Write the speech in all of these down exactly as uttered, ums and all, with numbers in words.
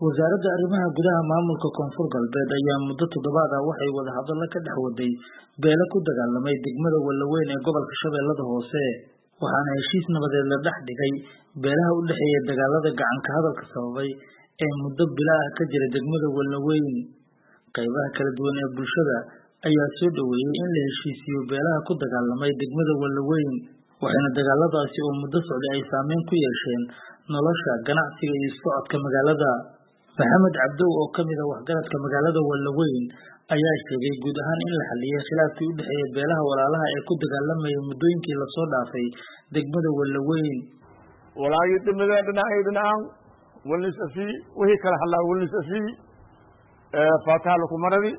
wasaaradda arrimaha gudaha maamulka koonfur galbeed ayaa muddo toddobaad ah waxay wada hadallo ka dhex waday beelo ku dagaalamay degmada Walaweyn ee gobolka Shabeellada Hoose waxaana heshiis nabadeed la dhex dhigay beelaha u dhaxeeya dagaalada gacan ka hadalka sababay ee muddo bila ah ka jira degmada Walaweyn qaybaha kala duwan ee bulshada ayaa soo dhaweeyay in la heshiisiyo beelaha ku dagaalamay degmada Walaweyn waxaana dagaaladaasi oo muddo socday ay saameyn ku yeesheen nolosha ganacsiga iyo socodka magaalada Maxamed Cabdow oo kamid ah waxgaradka magaalada Walaweyn ayaa sheegay guud ahaan in la xaliyay khilaafkii u dhaxeeyay beelaha walaalaha ee ku dagaalamay muddooyinkii la soo dhaafay degmada Walaweyn walaagii degmada dhinacay dhinacaan walisafi wixii kala xalaa walisafi ee faataha ku maradi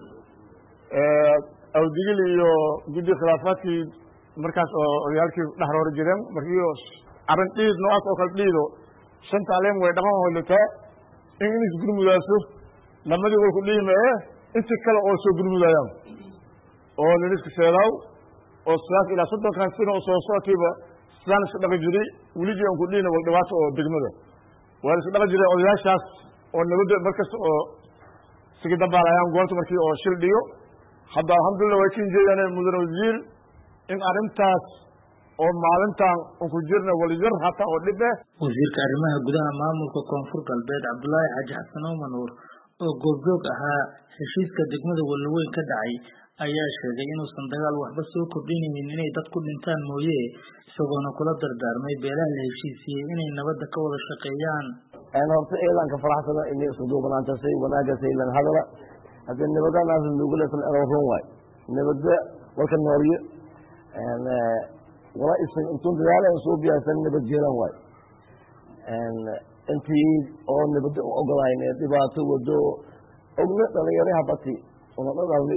ee awdigil iyo guddi khilaafaadkii markaas oo oyaalkii dhaxroor jireen markii arin dhiid noocaas oo kala dhiido shanta leen way dhamaan wadataa in is gurmudaaso lamadii way ku dhiimay inta kale oo soo gurmudayaan oo niska sheedaw oo saas ila soddon kan sano oo soo sootiba islaan is dhaga jiray wiliga aan ku dhiina wal dhawaato oo degmada waa is dhaga jiray odayaashaas oo nabadda markas oo sigi dabaalayaan goobta markii oo shil dhiyo hadda alxamdulillah way kin jeedaan mudane wasiir in arintaas oo maalintan ku jirna walijar hata oo dhibe wasiirka arrimaha gudaha maamulka koonfur galbeed Cabdullaahi Xaaji Xasan Manuur oo goobjoog ahaa heshiiska degmada Walaweyn ka dhacay ayaa sheegay inuu san dagaal waxba soo kordhinaynin inay dad ku dhintaan mooye isagoona kula dardaarmay beelaha la heshiisiyay inay nabadda ka wada shaqeeyaan aan horta eelanka faraxsana inay isku duubanaanta say wanaaga say lan hadala hadda nabadanaas lagu leesan aroon way nabadda walka nooriyo aan wala isin intuu dagaalan soo biyaasan nabad jeelan way aan intii oo nabad ogolaayeen dhibaato wado ogna dhalinyaraha bati oo dhaqaaqay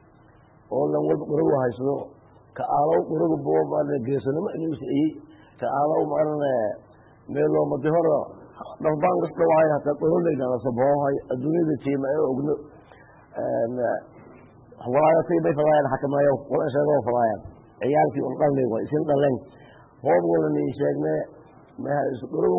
oo lan walba qoro haysto ka aalow qoro booba la geesanimo inuu siiyay ka aalow marna meelo madhoro dalbaan ka dhawaay hata qoro leeyahay saboohay adduunyada tiima ee ogna aan xawaalatay bay fadayaan xakamayo wala sheego fadayaan ciyaalkii oo dhalay way isin dhalan hoob wala ni sheegnay ma isku qoro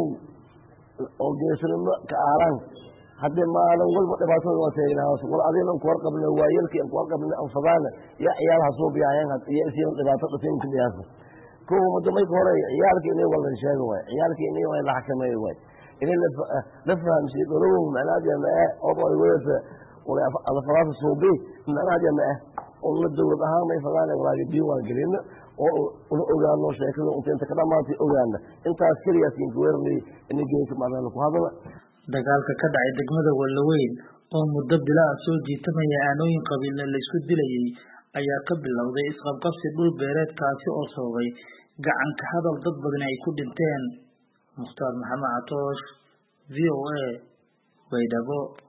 oo geesanimo ka aaran hadda maalin walba dhibaato waa teeynaa wal adina ku warqabna waayelkii ku warqabna aan fadaana ya ciyaalaha soo biyayaan iyo isii dhibaato dhashay ku biyaasa koo muddo may hore ciyaalkii inay wala sheego way ciyaalkii inay way la xakameeyo way inay la fahamsi dorow macnaheedu ma oo way weeyta wala ala faraas soo bi macnaheedu ma oo la dawlad ahaan may fadaana walaal diiwaan gelin oo oo ogaano sheekada inta ka dhamaatay ogaana intaas kaliya siin ku weerni in geeyka marna ku hadala dagaalka ka dhacay degmada Walaweyn oo muddo bila ah soo jiitamaya aanooyin qabiil la isku dilayay ayaa ka bilowday isqabqabsi dhul beereed kaasi oo sababay gacan ka hadal dad badan ay ku dhinteen Muxtaar Maxamed Catoosh V O A Baydhabo.